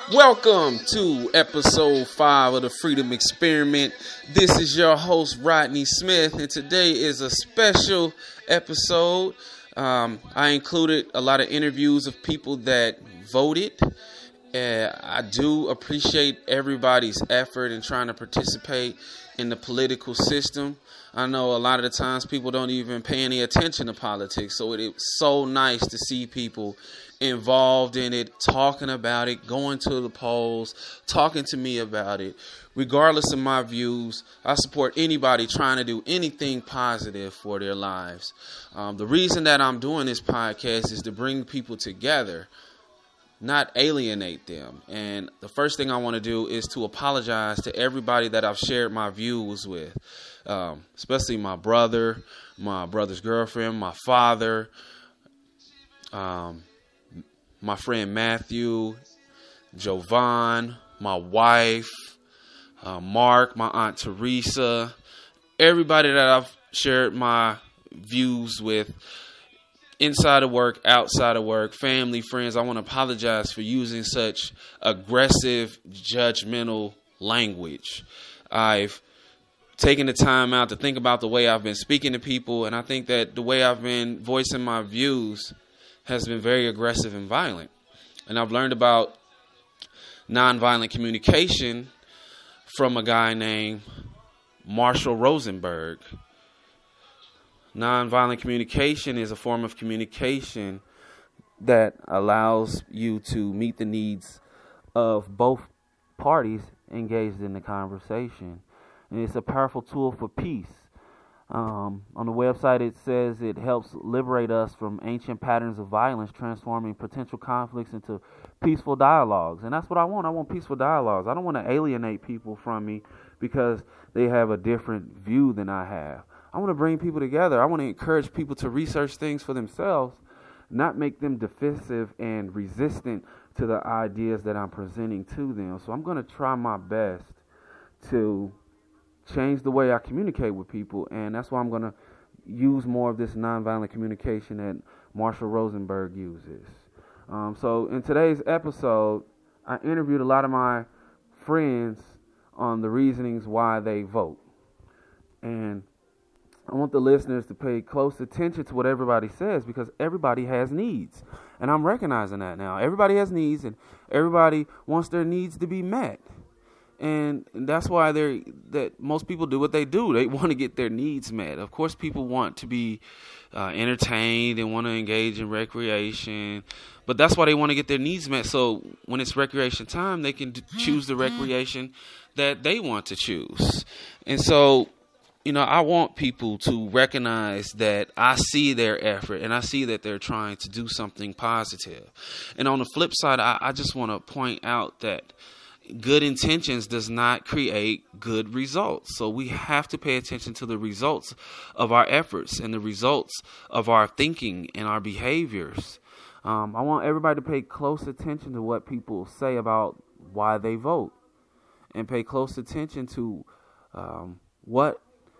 Welcome to episode 5 of the Freedom Experiment. This is your host, Rodney Smith, and today is a special episode. I included a lot of interviews of people that voted. I do appreciate everybody's effort in trying to participate in the political system. I know a lot of the times people don't even pay any attention to politics, so it's so nice to see people involved in it, talking about it, going to the polls, talking to me about it. Regardless of my views, I support anybody trying to do anything positive for their lives. The reason that I'm doing this podcast is to bring people together, not alienate them. And the first thing I want to do is to apologize to everybody that I've shared my views with, especially my brother, my brother's girlfriend, my father, my friend Matthew, Jovan, my wife, Mark, my aunt Teresa, everybody that I've shared my views with, inside of work, outside of work, family, friends. I want to apologize for using such aggressive, judgmental language. I've taken the time out to think about the way I've been speaking to people, and I think that the way I've been voicing my views has been very aggressive and violent. And I've learned about nonviolent communication from a guy named Marshall Rosenberg. Nonviolent communication is a form of communication that allows you to meet the needs of both parties engaged in the conversation. And it's a powerful tool for peace. On the website, it says it helps liberate us from ancient patterns of violence, transforming potential conflicts into peaceful dialogues. And that's what I want. I want peaceful dialogues. I don't want to alienate people from me because they have a different view than I have. I want to bring people together. I want to encourage people to research things for themselves, not make them defensive and resistant to the ideas that I'm presenting to them. So I'm going to try my best to change the way I communicate with people, and that's why I'm going to use more of this nonviolent communication that Marshall Rosenberg uses. So in today's episode, I interviewed a lot of my friends on the reasonings why they vote. And I want the listeners to pay close attention to what everybody says, because everybody has needs. And I'm recognizing that now. Everybody has needs, and everybody wants their needs to be met. And that's why that most people do what they do. They want to get their needs met. Of course, people want to be entertained and want to engage in recreation. But that's why they want to get their needs met. So when it's recreation time, they can choose the recreation that they want to choose. And so, I want people to recognize that I see their effort and I see that they're trying to do something positive. And on the flip side, I just want to point out that good intentions does not create good results. So we have to pay attention to the results of our efforts and the results of our thinking and our behaviors. I want everybody to pay close attention to what people say about why they vote, and pay close attention to what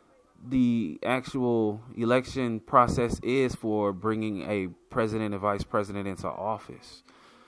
the actual election process is for bringing a president and vice president into office.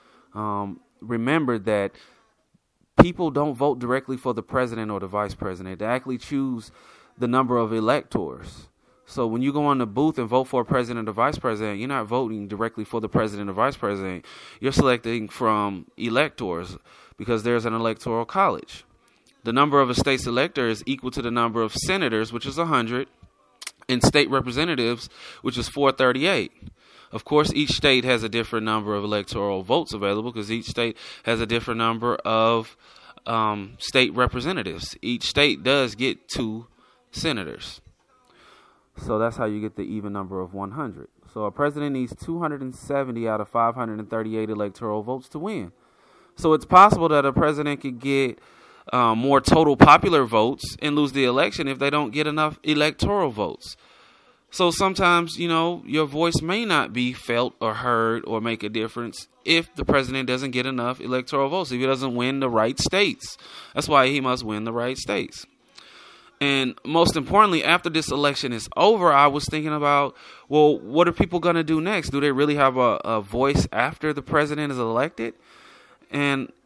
Remember that people don't vote directly for the president or the vice president. They actually choose the number of electors. So when you go on the booth and vote for a president or vice president, you're not voting directly for the president or vice president. You're selecting from electors, because there's an electoral college. The number of a state's electors is equal to the number of senators, which is 100, and state representatives, which is 438. Of course, each state has a different number of electoral votes available, because each state has a different number of state representatives. Each state does get 2 senators. So that's how you get the even number of 100. So a president needs 270 out of 538 electoral votes to win. So it's possible that a president could get more total popular votes and lose the election if they don't get enough electoral votes. So sometimes, your voice may not be felt or heard or make a difference if the president doesn't get enough electoral votes, if he doesn't win the right states. That's why he must win the right states. And most importantly, after this election is over, I was thinking about, well, what are people going to do next? Do they really have a voice after the president is elected? And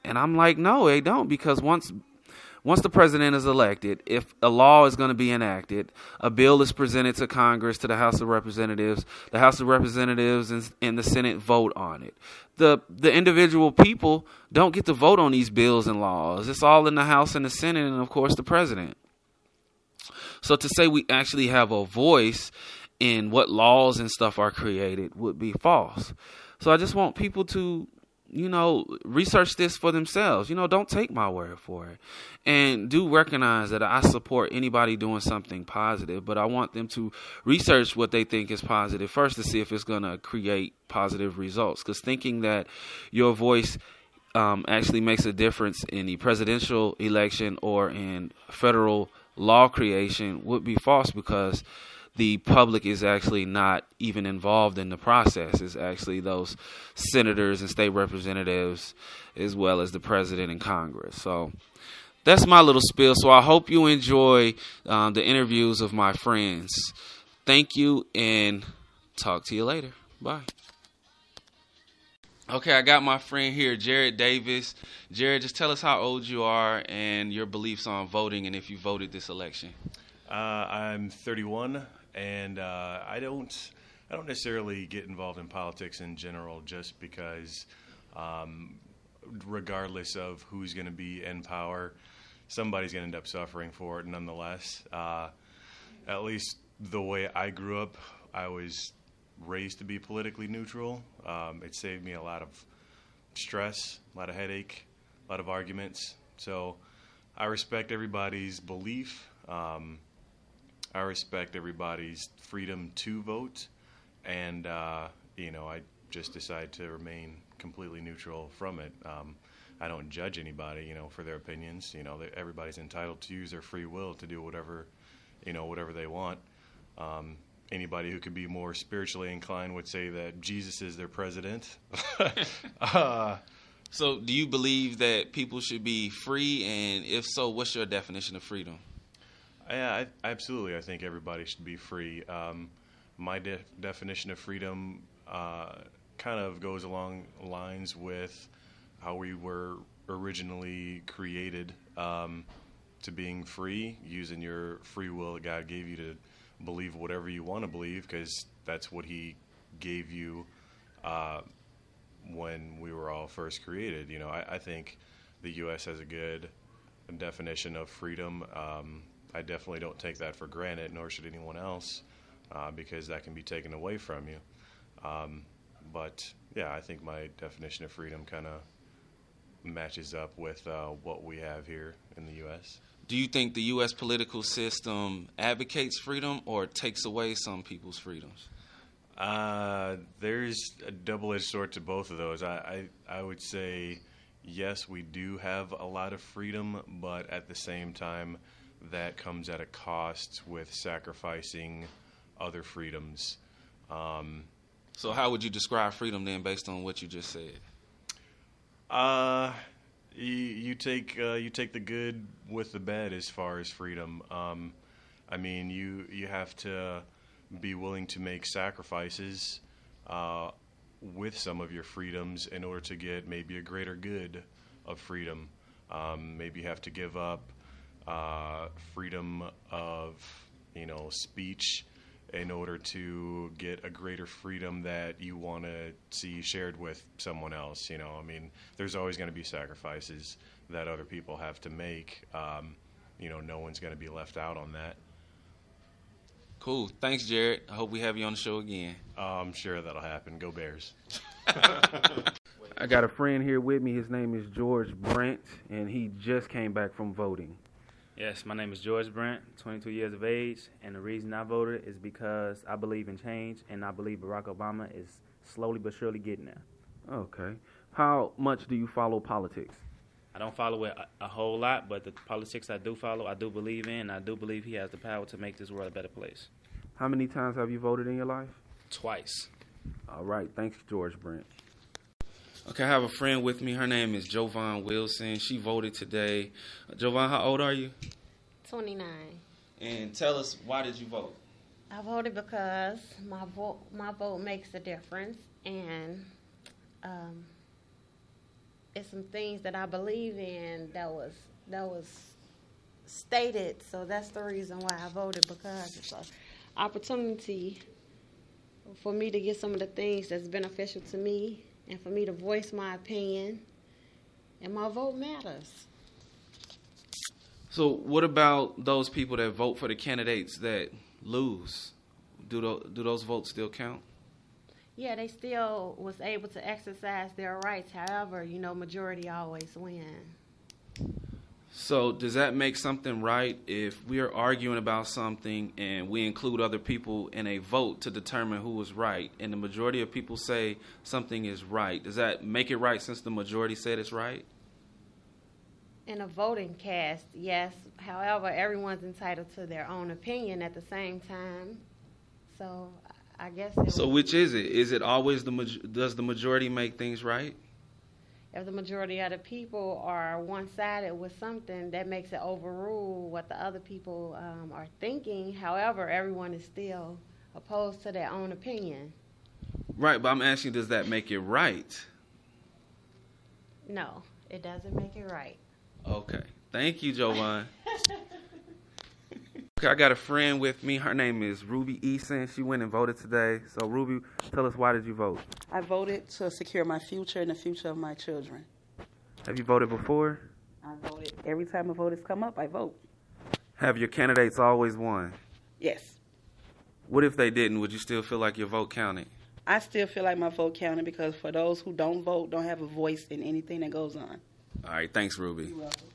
And I'm like, no, they don't, because once the president is elected, if a law is going to be enacted, a bill is presented to Congress, to the House of Representatives and the Senate vote on it. The individual people don't get to vote on these bills and laws. It's all in the House and the Senate and, of course, the president. So to say we actually have a voice in what laws and stuff are created would be false. So I just want people to, research this for themselves. Don't take my word for it. And do recognize that I support anybody doing something positive, but I want them to research what they think is positive first to see if it's going to create positive results. Because thinking that your voice actually makes a difference in the presidential election or in federal law creation would be false, because the public is actually not even involved in the process. It's actually those senators and state representatives, as well as the president and Congress. So that's my little spiel. So I hope you enjoy the interviews of my friends. Thank you, and talk to you later. Bye. Okay, I got my friend here, Jared Davis. Jared, just tell us how old you are and your beliefs on voting, and if you voted this election. I'm 31, and I don't necessarily get involved in politics in general, just because, regardless of who's going to be in power, somebody's going to end up suffering for it nonetheless. At least the way I grew up, I was raised to be politically neutral. It saved me a lot of stress, a lot of headache, a lot of arguments. So I respect everybody's belief. I respect everybody's freedom to vote. And, I just decide to remain completely neutral from it. I don't judge anybody, for their opinions. Everybody's entitled to use their free will to do whatever they want. Anybody who could be more spiritually inclined would say that Jesus is their president. So do you believe that people should be free? And if so, what's your definition of freedom? Yeah, absolutely. I think everybody should be free. My definition of freedom kind of goes along lines with how we were originally created, to being free, using your free will that God gave you to believe whatever you want to believe, because that's what he gave you when we were all first created. I think the U.S. has a good definition of freedom. I definitely don't take that for granted, nor should anyone else, because that can be taken away from you. But yeah, I think my definition of freedom kind of matches up with what we have here in the U.S. Do you think the U.S. political system advocates freedom or takes away some people's freedoms? There's a double-edged sword to both of those. I would say, yes, we do have a lot of freedom, but at the same time, that comes at a cost with sacrificing other freedoms. So how would you describe freedom then, based on what you just said? You take the good with the bad as far as freedom. You have to be willing to make sacrifices with some of your freedoms in order to get maybe a greater good of freedom. Maybe you have to give up freedom of speech in order to get a greater freedom that you want to see shared with someone else. There's always going to be sacrifices that other people have to make. No one's going to be left out on that. Cool. Thanks, Jared. I hope we have you on the show again. I'm sure that'll happen. Go Bears. I got a friend here with me. His name is George Brent, and he just came back from voting. Yes, my name is George Brent, 22 years of age, and the reason I voted is because I believe in change, and I believe Barack Obama is slowly but surely getting there. Okay. How much do you follow politics? I don't follow it a whole lot, but the politics I do follow, I do believe in, and I do believe he has the power to make this world a better place. How many times have you voted in your life? Twice. All right. Thanks, George Brent. Okay, I have a friend with me. Her name is Jovan Wilson. She voted today. Jovan, how old are you? 29. And tell us, why did you vote? I voted because my vote makes a difference, and it's some things that I believe in that was stated. So that's the reason why I voted, because it's an opportunity for me to get some of the things that's beneficial to me and for me to voice my opinion, and my vote matters. So what about those people that vote for the candidates that lose? Do those votes still count? Yeah, they still was able to exercise their rights. However, majority always win. So does that make something right if we are arguing about something and we include other people in a vote to determine who is right, and the majority of people say something is right? Does that make it right since the majority said it's right? In a voting cast, yes. However, everyone's entitled to their own opinion at the same time. So I guess. So which is it? Is it always does the majority make things right? If the majority of the people are one-sided with something, that makes it overrule what the other people are thinking. However, everyone is still opposed to their own opinion. Right, but I'm asking, does that make it right? No, it doesn't make it right. Okay. Thank you, Jovan. Okay, I got a friend with me. Her name is Ruby Eason. She went and voted today. So, Ruby, tell us, why did you vote? I voted to secure my future and the future of my children. Have you voted before? I voted. Every time a vote has come up, I vote. Have your candidates always won? Yes. What if they didn't? Would you still feel like your vote counted? I still feel like my vote counted, because for those who don't vote, don't have a voice in anything that goes on. All right, thanks, Ruby. You're welcome.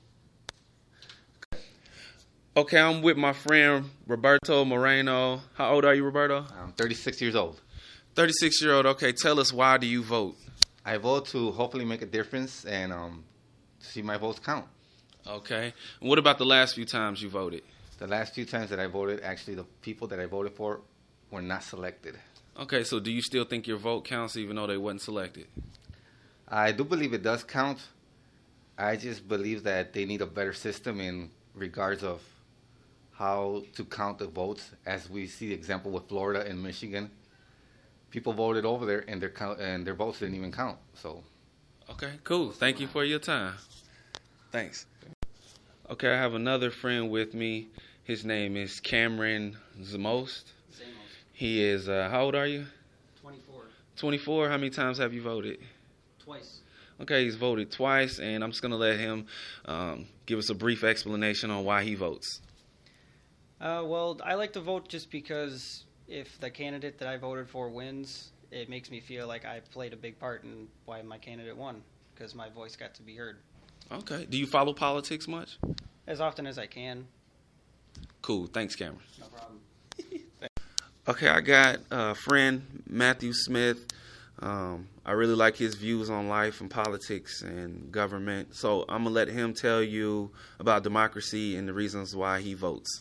Okay, I'm with my friend Roberto Moreno. How old are you, Roberto? I'm 36 years old. 36-year-old. Okay, tell us, why do you vote? I vote to hopefully make a difference and see my votes count. Okay. And what about the last few times you voted? The last few times that I voted, actually the people that I voted for were not selected. Okay, so do you still think your vote counts even though they wasn't selected? I do believe it does count. I just believe that they need a better system in regards of how to count the votes, as we see the example with Florida and Michigan. People voted over there, and their votes didn't even count. So, okay, cool. Thank you for your time. Thanks. Okay, I have another friend with me. His name is Cameron Zamost. He is, how old are you? 24. 24. How many times have you voted? Twice. Okay, he's voted twice, and I'm just going to let him give us a brief explanation on why he votes. Well, I like to vote just because if the candidate that I voted for wins, it makes me feel like I played a big part in why my candidate won, because my voice got to be heard. Okay. Do you follow politics much? As often as I can. Cool. Thanks, Cameron. No problem. Okay, I got a friend, Matthew Smith. I really like his views on life and politics and government. So I'm going to let him tell you about democracy and the reasons why he votes.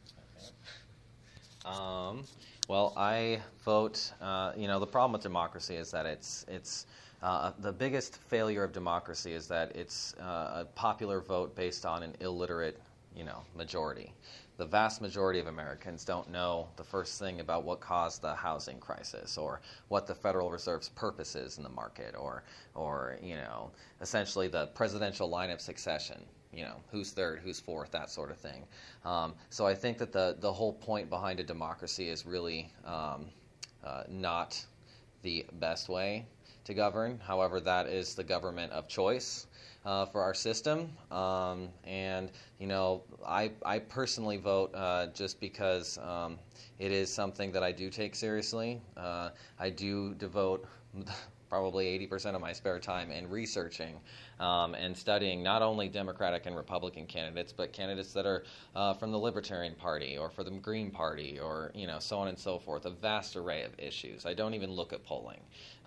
Well, I vote, the problem with democracy is that it's the biggest failure of democracy is that it's a popular vote based on an illiterate, majority. The vast majority of Americans don't know the first thing about what caused the housing crisis, or what the Federal Reserve's purpose is in the market, or essentially the presidential line of succession. Who's third, who's fourth, that sort of thing. So I think that the whole point behind a democracy is really not the best way to govern. However, that is the government of choice for our system. And I personally vote just because it is something that I do take seriously. I do devote probably 80% of my spare time in researching and studying not only Democratic and Republican candidates, but candidates that are from the Libertarian Party or for the Green Party, or so on and so forth. A vast array of issues. I don't even look at polling,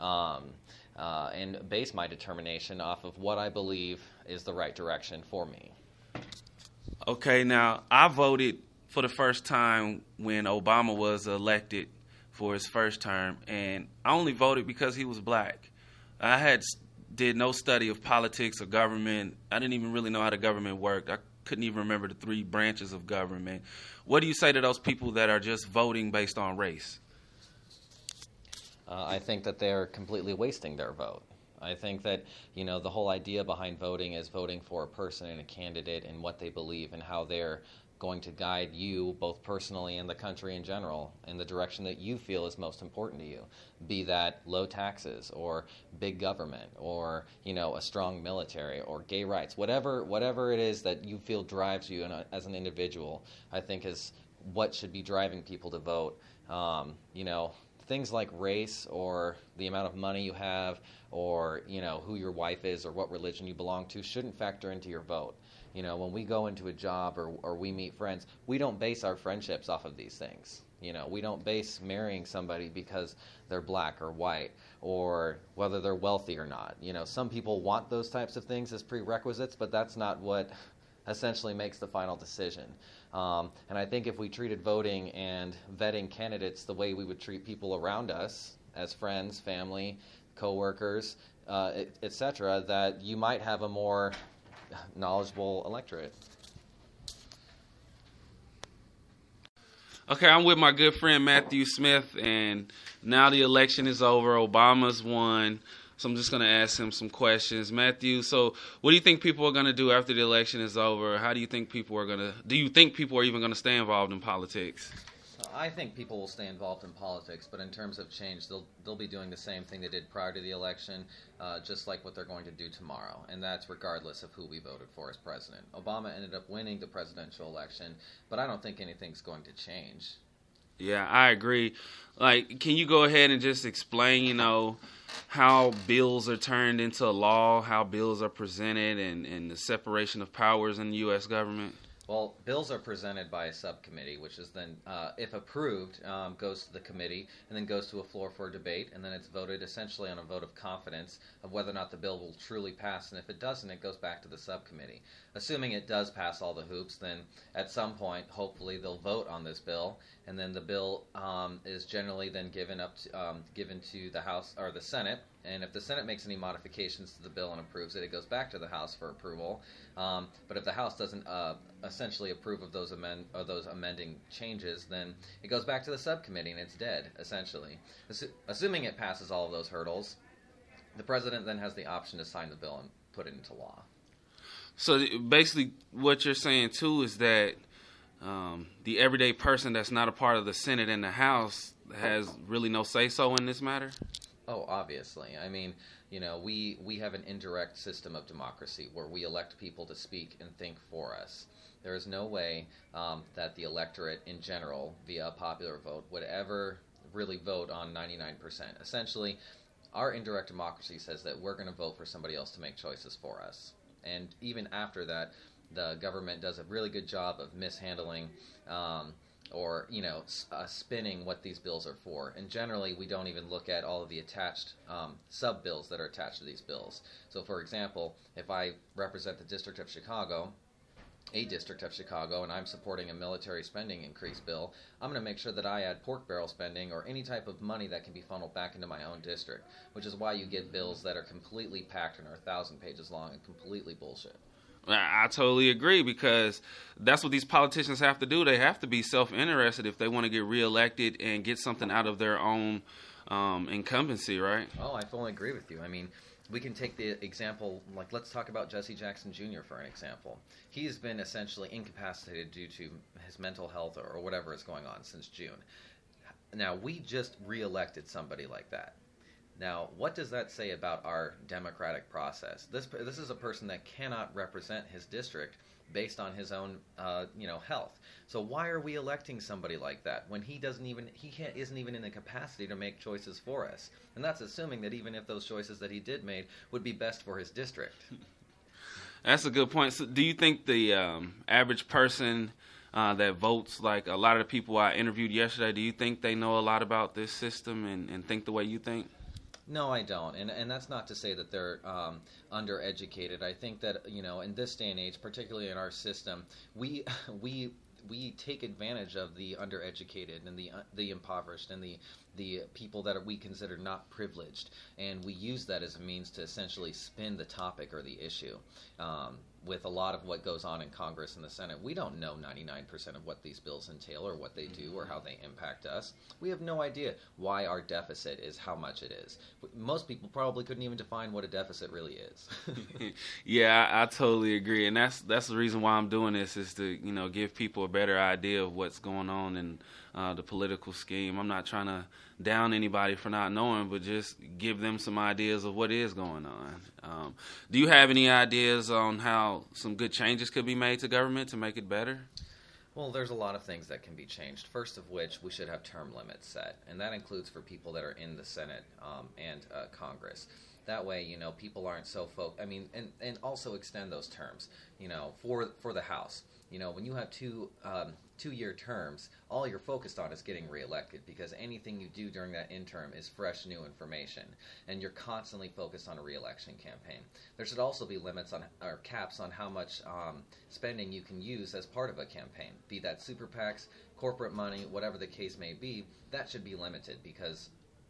and base my determination off of what I believe is the right direction for me. Okay, now I voted for the first time when Obama was elected for his first term, and I only voted because he was black. I did no study of politics or government. I didn't even really know how the government worked. I couldn't even remember the 3 branches of government. What do you say to those people that are just voting based on race? I think that they're completely wasting their vote. I think that, the whole idea behind voting is voting for a person and a candidate and what they believe and how they're going to guide you both personally and the country in general in the direction that you feel is most important to you, be that low taxes or big government or a strong military or gay rights, whatever it is that you feel drives you as an individual, I think is what should be driving people to vote. Things like race or the amount of money you have or who your wife is or what religion you belong to shouldn't factor into your vote. When we go into a job or we meet friends, we don't base our friendships off of these things. We don't base marrying somebody because they're black or white or whether they're wealthy or not. Some people want those types of things as prerequisites, but that's not what essentially makes the final decision. And I think if we treated voting and vetting candidates the way we would treat people around us as friends, family, coworkers, etc., that you might have a more knowledgeable electorate. Okay, I'm with my good friend Matthew Smith, and now the election is over. Obama's won. So I'm just going to ask him some questions. Matthew, so what do you think people are going to do after the election is over? How do you think people are going to – do you think people are even going to stay involved in politics? I think people will stay involved in politics, but in terms of change, they'll be doing the same thing they did prior to the election, just like what they're going to do tomorrow, and that's regardless of who we voted for as president. Obama ended up winning the presidential election, but I don't think anything's going to change. Yeah, I agree. Can you go ahead and just explain, how bills are turned into law, how bills are presented, and the separation of powers in the U.S. government? Well, bills are presented by a subcommittee, which is then, if approved, goes to the committee and then goes to a floor for debate, and then it's voted essentially on a vote of confidence of whether or not the bill will truly pass, and if it doesn't, it goes back to the subcommittee. Assuming it does pass all the hoops, then at some point, hopefully, they'll vote on this bill, and then the bill is generally then given to the House or the Senate. And if the Senate makes any modifications to the bill and approves it, it goes back to the House for approval. But if the House doesn't essentially approve of those amending changes, then it goes back to the subcommittee and it's dead, essentially. Assuming it passes all of those hurdles, the president then has the option to sign the bill and put it into law. So basically what you're saying, too, is that the everyday person that's not a part of the Senate and the House has really no say-so in this matter? Oh, obviously. I mean, we have an indirect system of democracy where we elect people to speak and think for us. There is no way that the electorate in general, via a popular vote, would ever really vote on 99%. Essentially, our indirect democracy says that we're going to vote for somebody else to make choices for us. And even after that, the government does a really good job of mishandling or spinning what these bills are for. And generally, we don't even look at all of the attached sub-bills that are attached to these bills. So, for example, if I represent the District of Chicago, and I'm supporting a military spending increase bill, I'm going to make sure that I add pork barrel spending or any type of money that can be funneled back into my own district, which is why you get bills that are completely packed and are 1,000 pages long and completely bullshit. I totally agree, because that's what these politicians have to do. They have to be self-interested if they want to get reelected and get something out of their own incumbency, right? Oh, I fully agree with you. I mean, we can take the example, let's talk about Jesse Jackson Jr. for an example. He's been essentially incapacitated due to his mental health or whatever is going on since June. Now, we just reelected somebody like that. Now, what does that say about our democratic process? This is a person that cannot represent his district based on his own, health. So why are we electing somebody like that when he isn't even in the capacity to make choices for us? And that's assuming that even if those choices that he did make would be best for his district. That's a good point. So do you think the average person that votes, like a lot of the people I interviewed yesterday, do you think they know a lot about this system and think the way you think? No, I don't, and that's not to say that they're undereducated. I think that in this day and age, particularly in our system, we take advantage of the undereducated and the impoverished and the people that we consider not privileged, and we use that as a means to essentially spin the topic or the issue. with a lot of what goes on in Congress and the Senate, we don't know 99% of what these bills entail or what they do or how they impact us. We have no idea why our deficit is how much it is. Most people probably couldn't even define what a deficit really is. Yeah, I totally agree, and that's the reason why I'm doing this, is to give people a better idea of what's going on in the political scheme. I'm not trying to down anybody for not knowing, but just give them some ideas of what is going on. Do you have any ideas on how some good changes could be made to government to make it better? Well, there's a lot of things that can be changed. First of which, we should have term limits set, and that includes for people that are in the Senate and Congress. That way, people aren't so and also extend those terms, for the House. When you have two-year terms, all you're focused on is getting reelected, because anything you do during that interim is fresh, new information, and you're constantly focused on a reelection campaign. There should also be limits on, or caps on, how much spending you can use as part of a campaign, be that super PACs, corporate money, whatever the case may be. That should be limited, because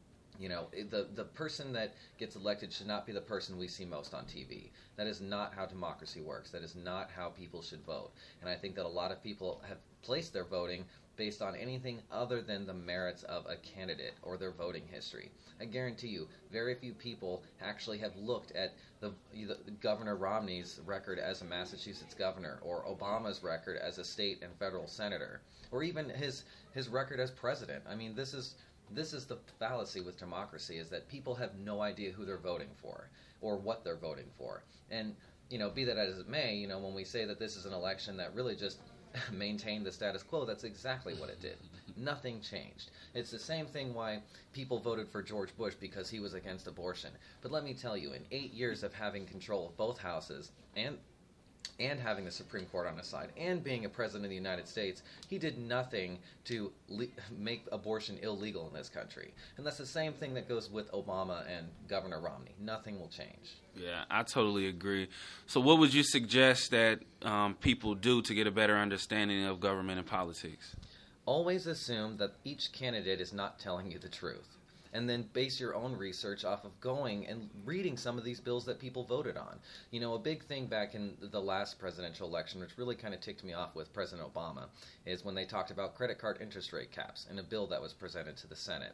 the person that gets elected should not be the person we see most on TV. That is not how democracy works. That is not how people should vote. And I think that a lot of people have placed their voting based on anything other than the merits of a candidate or their voting history. I guarantee you, very few people actually have looked at the Governor Romney's record as a Massachusetts governor, or Obama's record as a state and federal senator, or even his record as president. I mean, this is the fallacy with democracy, is that people have no idea who they're voting for or what they're voting for. And, be that as it may, when we say that this is an election that really just maintained the status quo, that's exactly what it did. Nothing changed. It's the same thing why people voted for George Bush, because he was against abortion. But let me tell you, in 8 years of having control of both houses and having the Supreme Court on his side, and being a president of the United States, he did nothing to make abortion illegal in this country. And that's the same thing that goes with Obama and Governor Romney. Nothing will change. Yeah, I totally agree. So what would you suggest that people do to get a better understanding of government and politics? Always assume that each candidate is not telling you the truth, and then base your own research off of going and reading some of these bills that people voted on. A big thing back in the last presidential election, which really kind of ticked me off with President Obama, is when they talked about credit card interest rate caps in a bill that was presented to the Senate.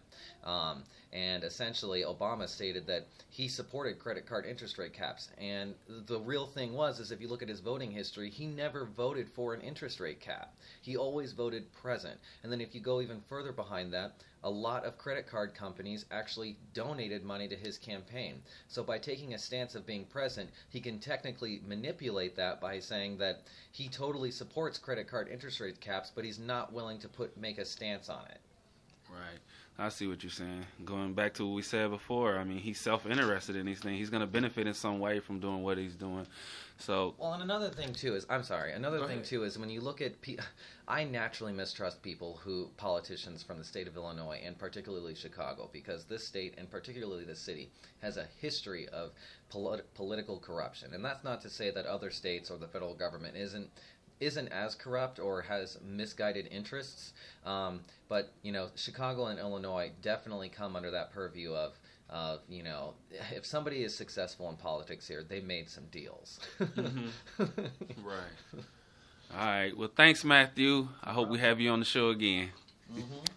And essentially, Obama stated that he supported credit card interest rate caps. And the real thing is if you look at his voting history, he never voted for an interest rate cap. He always voted present. And then if you go even further behind that, a lot of credit card companies actually donated money to his campaign. So by taking a stance of being present, he can technically manipulate that by saying that he totally supports credit card interest rate caps, but he's not willing to make a stance on it. Right. I see what you're saying. Going back to what we said before, I mean, he's self-interested in these things. He's going to benefit in some way from doing what he's doing. So, well, and another thing too is, when you look at, I naturally mistrust politicians from the state of Illinois, and particularly Chicago, because this state, and particularly this city, has a history of political corruption. And that's not to say that other states or the federal government isn't as corrupt or has misguided interests, but Chicago and Illinois definitely come under that purview of if somebody is successful in politics here, they made some deals. Mm-hmm. Right. All right. Well, thanks, Matthew. I hope we have you on the show again. Mm-hmm.